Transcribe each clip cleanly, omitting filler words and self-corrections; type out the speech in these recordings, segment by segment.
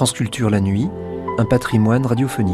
France Culture la nuit, un patrimoine radiophonique.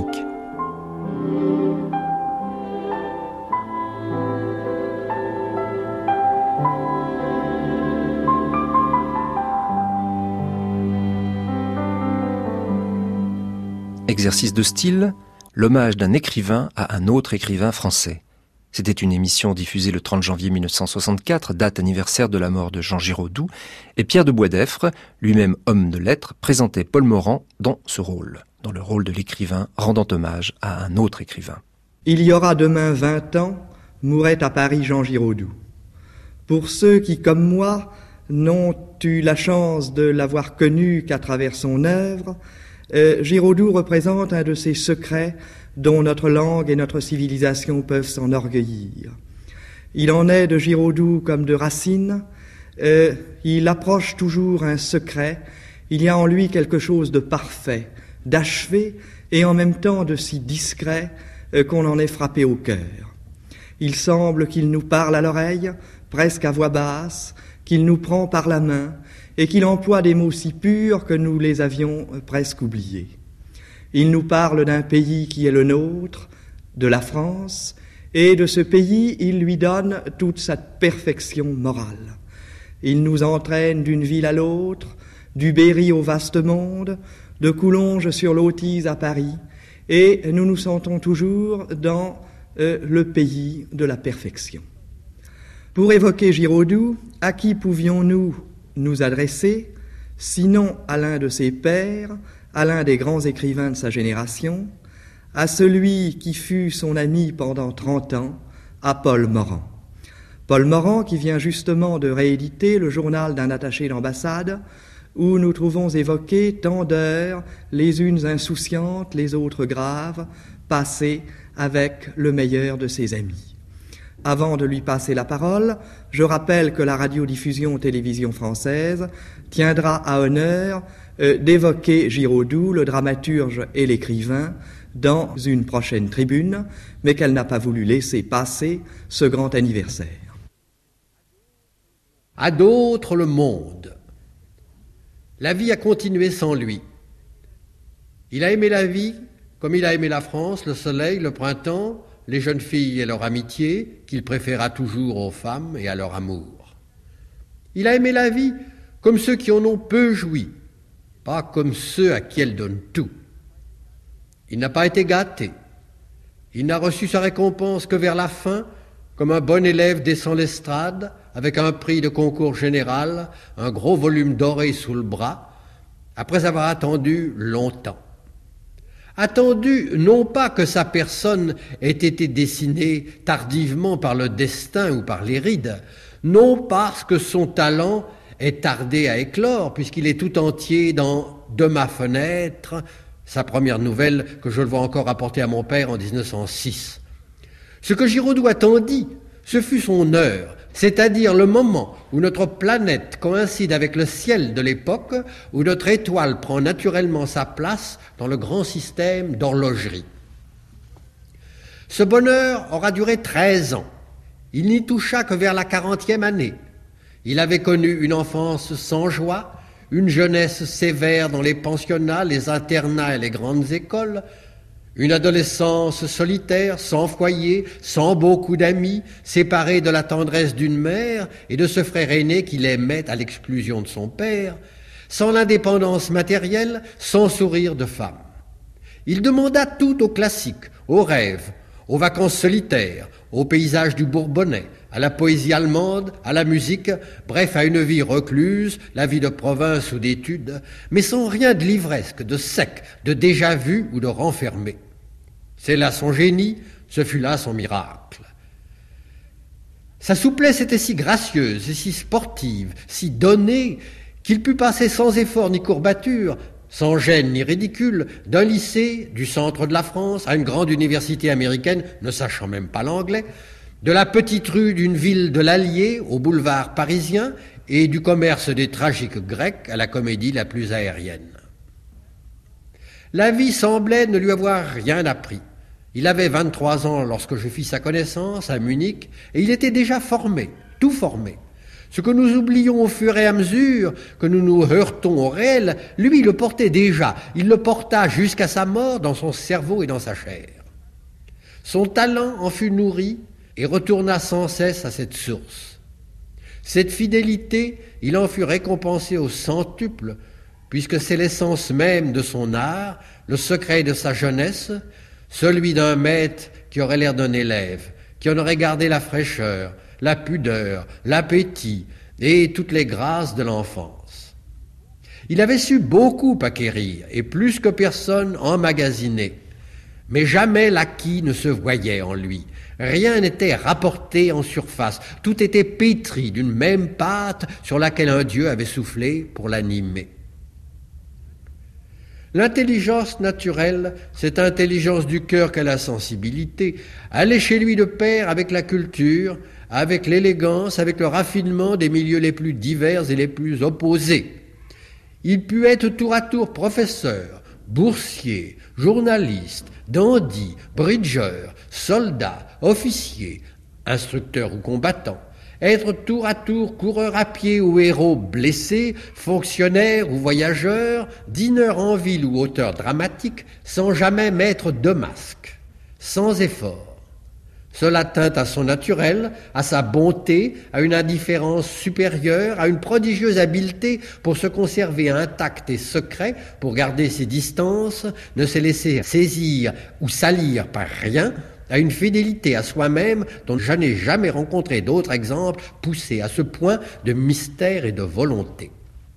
Exercice de style, l'hommage d'un écrivain à un autre écrivain français. C'était une émission diffusée le 30 janvier 1964, date anniversaire de la mort de Jean Giraudoux, et Pierre de Boisdeffre, lui-même homme de lettres, présentait Paul Morand dans le rôle de l'écrivain rendant hommage à un autre écrivain. Il y aura demain 20 ans, mourait à Paris Jean Giraudoux. Pour ceux qui, comme moi, n'ont eu la chance de l'avoir connu qu'à travers son œuvre, Giraudoux représente un de ces secrets dont notre langue et notre civilisation peuvent s'enorgueillir. Il en est de Giraudoux comme de Racine, il approche toujours un secret, il y a en lui quelque chose de parfait, d'achevé et en même temps de si discret qu'on en est frappé au cœur. Il semble qu'il nous parle à l'oreille, presque à voix basse, qu'il nous prend par la main et qu'il emploie des mots si purs que nous les avions presque oubliés. Il nous parle d'un pays qui est le nôtre, de la France, et de ce pays, il lui donne toute sa perfection morale. Il nous entraîne d'une ville à l'autre, du Berry au vaste monde, de Coulonges sur l'Autise à Paris, et nous nous sentons toujours dans le pays de la perfection. Pour évoquer Giraudoux, à qui pouvions-nous nous adresser, sinon à l'un de ses pairs, à l'un des grands écrivains de sa génération, à celui qui fut son ami pendant 30 ans, à Paul Morand. Paul Morand qui vient justement de rééditer le journal d'un attaché d'ambassade où nous trouvons évoquées tant d'heures, les unes insouciantes, les autres graves, passées avec le meilleur de ses amis. Avant de lui passer la parole, je rappelle que la radiodiffusion-télévision française tiendra à honneur d'évoquer Giraudoux, le dramaturge et l'écrivain, dans une prochaine tribune, mais qu'elle n'a pas voulu laisser passer ce grand anniversaire. À d'autres le monde. La vie a continué sans lui. Il a aimé la vie comme il a aimé la France, le soleil, le printemps, les jeunes filles et leur amitié, qu'il préféra toujours aux femmes et à leur amour. Il a aimé la vie comme ceux qui en ont peu joui, pas comme ceux à qui elle donne tout. Il n'a pas été gâté. Il n'a reçu sa récompense que vers la fin, comme un bon élève descend l'estrade, avec un prix de concours général, un gros volume doré sous le bras, après avoir attendu longtemps. Attendu non pas que sa personne ait été dessinée tardivement par le destin ou par les rides, non parce que son talent ait tardé à éclore, puisqu'il est tout entier dans « De ma fenêtre », sa première nouvelle que je le vois encore apporter à mon père en 1906. Ce que Giraudoux attendit, ce fut son heure, c'est-à-dire le moment où notre planète coïncide avec le ciel de l'époque, où notre étoile prend naturellement sa place dans le grand système d'horlogerie. Ce bonheur aura duré 13 ans. Il n'y toucha que vers la 40e année. Il avait connu une enfance sans joie, une jeunesse sévère dans les pensionnats, les internats et les grandes écoles, une adolescence solitaire, sans foyer, sans beaucoup d'amis, séparé de la tendresse d'une mère et de ce frère aîné qu'il aimait à l'exclusion de son père, sans l'indépendance matérielle, sans sourire de femme. Il demanda tout aux classiques, aux rêves, aux vacances solitaires, aux paysages du Bourbonnais, à la poésie allemande, à la musique, bref, à une vie recluse, la vie de province ou d'études, mais sans rien de livresque, de sec, de déjà-vu ou de renfermé. C'est là son génie, ce fut là son miracle. Sa souplesse était si gracieuse et si sportive, si donnée, qu'il put passer sans effort ni courbature, sans gêne ni ridicule, d'un lycée du centre de la France à une grande université américaine, ne sachant même pas l'anglais, de la petite rue d'une ville de l'Allier au boulevard parisien et du commerce des tragiques grecs à la comédie la plus aérienne. La vie semblait ne lui avoir rien appris. Il avait 23 ans lorsque je fis sa connaissance à Munich et il était déjà formé, tout formé. Ce que nous oublions au fur et à mesure que nous nous heurtons au réel, lui le portait déjà. Il le porta jusqu'à sa mort dans son cerveau et dans sa chair. Son talent en fut nourri et retourna sans cesse à cette source. Cette fidélité, il en fut récompensé au centuple, puisque c'est l'essence même de son art, le secret de sa jeunesse, celui d'un maître qui aurait l'air d'un élève, qui en aurait gardé la fraîcheur, la pudeur, l'appétit et toutes les grâces de l'enfance. Il avait su beaucoup acquérir et plus que personne emmagasiner, mais jamais l'acquis ne se voyait en lui. Rien n'était rapporté en surface, tout était pétri d'une même pâte sur laquelle un Dieu avait soufflé pour l'animer. L'intelligence naturelle, cette intelligence du cœur qu'est la sensibilité, allait chez lui de pair avec la culture, avec l'élégance, avec le raffinement des milieux les plus divers et les plus opposés. Il put être tour à tour professeur, boursier, journaliste, dandy, bridgeur, soldat, officier, instructeur ou combattant, être tour à tour coureur à pied ou héros blessé, fonctionnaire ou voyageur, dîneur en ville ou auteur dramatique, sans jamais mettre de masque, sans effort. Cela tint à son naturel, à sa bonté, à une indifférence supérieure, à une prodigieuse habileté pour se conserver intact et secret, pour garder ses distances, ne se laisser saisir ou salir par rien, à une fidélité à soi-même dont je n'ai jamais rencontré d'autres exemples poussés à ce point de mystère et de volonté.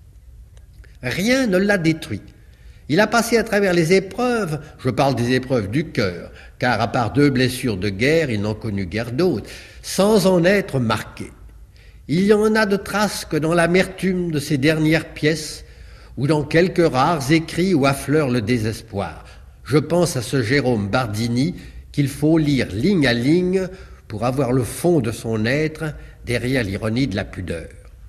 Rien ne l'a détruit. Il a passé à travers les épreuves, je parle des épreuves du cœur, car à part 2 blessures de guerre, il n'en connut guère d'autres, sans en être marqué. Il y en a de traces que dans l'amertume de ses dernières pièces, ou dans quelques rares écrits où affleure le désespoir. Je pense à ce Jérôme Bardini, qu'il faut lire ligne à ligne pour avoir le fond de son être derrière l'ironie de la pudeur.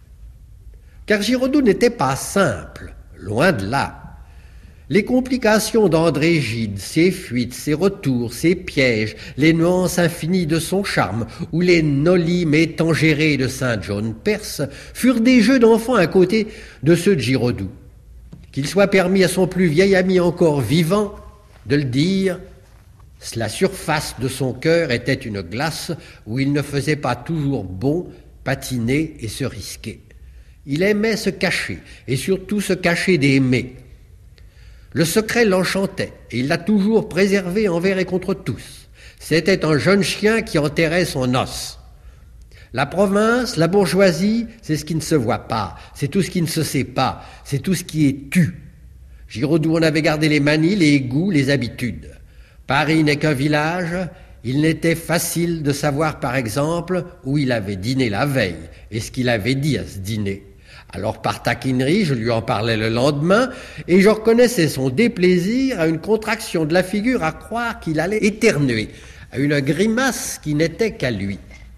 Car Giraudoux n'était pas simple, loin de là. Les complications d'André Gide, ses fuites, ses retours, ses pièges, les nuances infinies de son charme, ou les nollis métangérés de Saint John Perse, furent des jeux d'enfants à côté de ceux de Giraudoux. Qu'il soit permis à son plus vieil ami encore vivant de le dire, la surface de son cœur était une glace où il ne faisait pas toujours bon patiner et se risquer. Il aimait se cacher, et surtout se cacher d'aimer. Le secret l'enchantait, et il l'a toujours préservé envers et contre tous. C'était un jeune chien qui enterrait son os. La province, la bourgeoisie, c'est ce qui ne se voit pas, c'est tout ce qui ne se sait pas, c'est tout ce qui est tu. Giraudoux en avait gardé les manies, les goûts, les habitudes. Paris n'est qu'un village, il n'était facile de savoir par exemple où il avait dîné la veille et ce qu'il avait dit à ce dîner. Alors par taquinerie, je lui en parlais le lendemain et je reconnaissais son déplaisir à une contraction de la figure à croire qu'il allait éternuer, à une grimace qui n'était qu'à lui.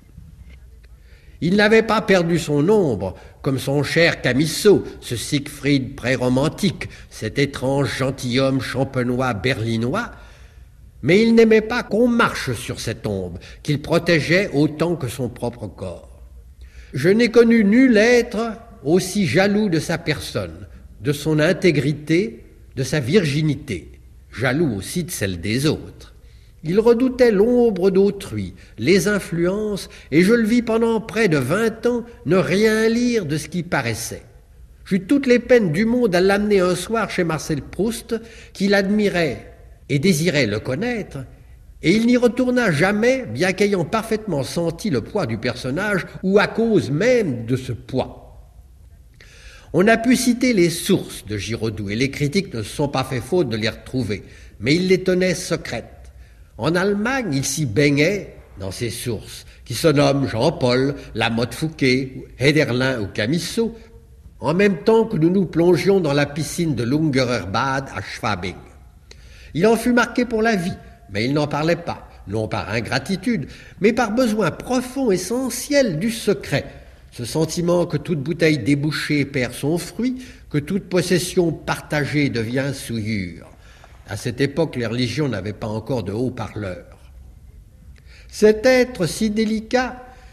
Il n'avait pas perdu son ombre, comme son cher Camisseau, ce Siegfried pré-romantique, cet étrange gentilhomme champenois berlinois, mais il n'aimait pas qu'on marche sur cette ombre, qu'il protégeait autant que son propre corps. Je n'ai connu nul être aussi jaloux de sa personne, de son intégrité, de sa virginité, jaloux aussi de celle des autres. Il redoutait l'ombre d'autrui, les influences, et je le vis pendant près de 20 ans ne rien lire de ce qui paraissait. J'eus toutes les peines du monde à l'amener un soir chez Marcel Proust, qu'il admirait et désirait le connaître, et il n'y retourna jamais, bien qu'ayant parfaitement senti le poids du personnage, ou à cause même de ce poids. On a pu citer les sources de Giraudoux, et les critiques ne se sont pas fait faute de les retrouver, mais il les tenait secrètes. En Allemagne, il s'y baignait dans ces sources, qui se nomment Jean-Paul, Lamotte Fouquet, Hederlin ou Camisseau, en même temps que nous nous plongions dans la piscine de l'Ungerer Bad à Schwabing. Il en fut marqué pour la vie, mais il n'en parlait pas, non par ingratitude, mais par besoin profond, essentiel du secret, ce sentiment que toute bouteille débouchée perd son fruit, que toute possession partagée devient souillure. À cette époque, les religions n'avaient pas encore de haut-parleurs. Cet être si délicat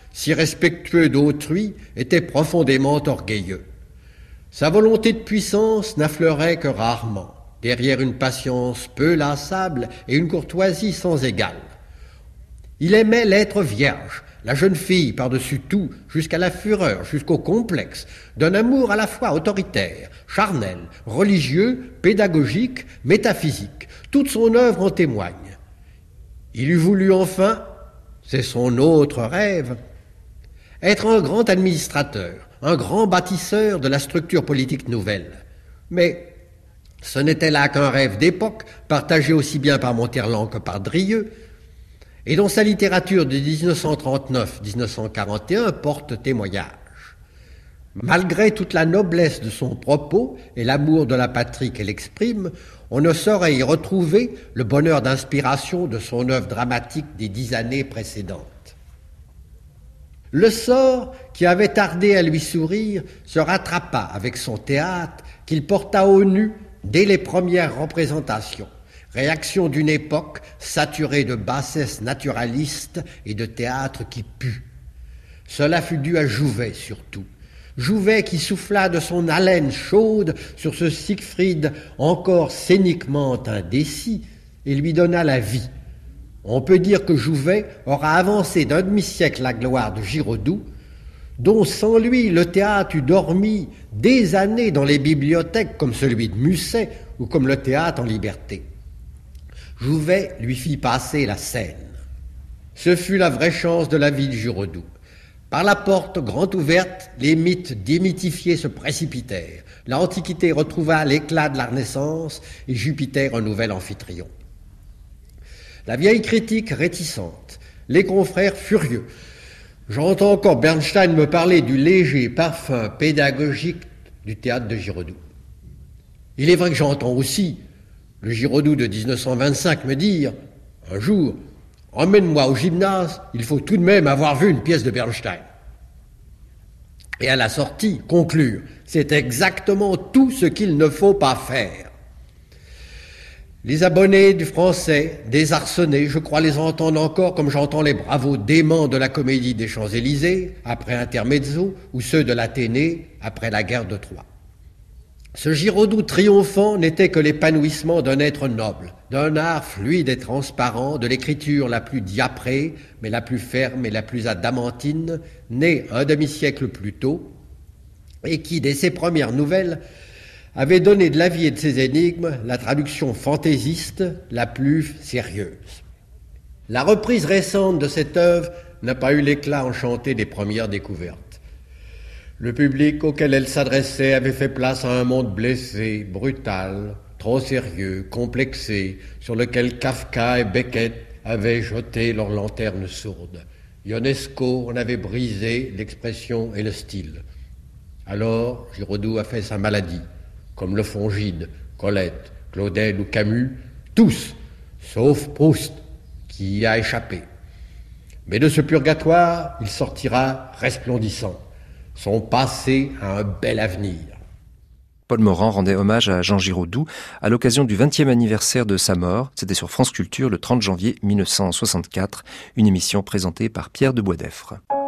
si respectueux d'autrui, était profondément orgueilleux. Sa volonté de puissance n'affleurait que rarement, derrière une patience peu lassable et une courtoisie sans égale. Il aimait l'être vierge, la jeune fille par-dessus tout, jusqu'à la fureur, jusqu'au complexe, d'un amour à la fois autoritaire, charnel, religieux, pédagogique, métaphysique. Toute son œuvre en témoigne. Il eût voulu enfin, c'est son autre rêve, être un grand administrateur, un grand bâtisseur de la structure politique nouvelle. Mais ce n'était là qu'un rêve d'époque, partagé aussi bien par Monterland que par Drieux, et dont sa littérature de 1939-1941 porte témoignage. Malgré toute la noblesse de son propos et l'amour de la patrie qu'elle exprime, on ne saurait y retrouver le bonheur d'inspiration de son œuvre dramatique des 10 années précédentes. Le sort qui avait tardé à lui sourire se rattrapa avec son théâtre qu'il porta au nu dès les premières représentations. Réaction d'une époque saturée de bassesse naturaliste et de théâtre qui pue. Cela fut dû à Jouvet surtout. Jouvet qui souffla de son haleine chaude sur ce Siegfried encore scéniquement indécis et lui donna la vie. On peut dire que Jouvet aura avancé d'un demi-siècle la gloire de Giraudoux, dont sans lui le théâtre eût dormi des années dans les bibliothèques comme celui de Musset ou comme le théâtre en liberté. Jouvet lui fit passer la scène. Ce fut la vraie chance de la vie de Giraudoux. Par la porte grand ouverte, les mythes démythifiés se précipitèrent. L'Antiquité retrouva l'éclat de la Renaissance et Jupiter un nouvel amphitryon. La vieille critique réticente, les confrères furieux. J'entends encore Bernstein me parler du léger parfum pédagogique du théâtre de Giraudoux. Il est vrai que j'entends aussi le Giraudoux de 1925 me dire, un jour, emmène-moi au gymnase, il faut tout de même avoir vu une pièce de Bernstein. Et à la sortie, conclure, c'est exactement tout ce qu'il ne faut pas faire. Les abonnés du français, désarçonnés, je crois les entendre encore comme j'entends les bravos déments de la Comédie des Champs-Élysées, après Intermezzo, ou ceux de l'Athénée, après la guerre de Troie. Ce Giraudoux triomphant n'était que l'épanouissement d'un être noble, d'un art fluide et transparent, de l'écriture la plus diaprée, mais la plus ferme et la plus adamantine, né un demi-siècle plus tôt, et qui, dès ses premières nouvelles, avait donné de la vie et de ses énigmes la traduction fantaisiste la plus sérieuse. La reprise récente de cette œuvre n'a pas eu l'éclat enchanté des premières découvertes. Le public auquel elle s'adressait avait fait place à un monde blessé, brutal, trop sérieux, complexé, sur lequel Kafka et Beckett avaient jeté leurs lanternes sourdes. Ionesco en avait brisé l'expression et le style. Alors, Giraudoux a fait sa maladie, comme le font Gide, Colette, Claudel ou Camus, tous, sauf Proust, qui y a échappé. Mais de ce purgatoire, il sortira resplendissant. Son passé a un bel avenir. Paul Morand rendait hommage à Jean Giraudoux à l'occasion du 20e anniversaire de sa mort. C'était sur France Culture le 30 janvier 1964, une émission présentée par Pierre de Boisdeffre.